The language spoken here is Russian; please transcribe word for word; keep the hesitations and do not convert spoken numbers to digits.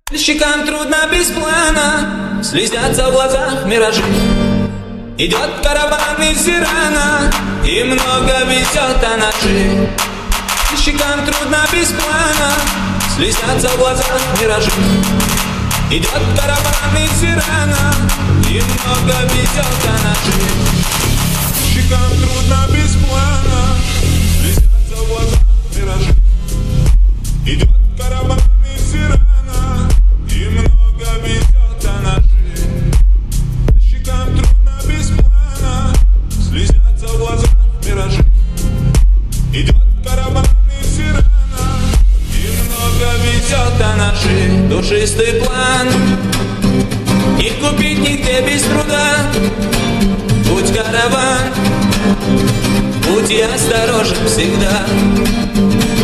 Щекам трудно без плана, слезятся в глазах миражи. Идет караван из Ирана, и много везет о ножи. Щекам трудно без плана, слезятся в глазах миражи. Идет караван из Ирана, и много везет о ножи. Щекам трудно без плана, слезятся в глазах миражи. Идет караван из Ирана, и много везет о ножи. Щекам трудно без плана, слезятся в глазах миражи. Идет караван из Ирана, и много везет о ножи. Душистый план не купить нигде без труда. Будь караван, будь и осторожен всегда.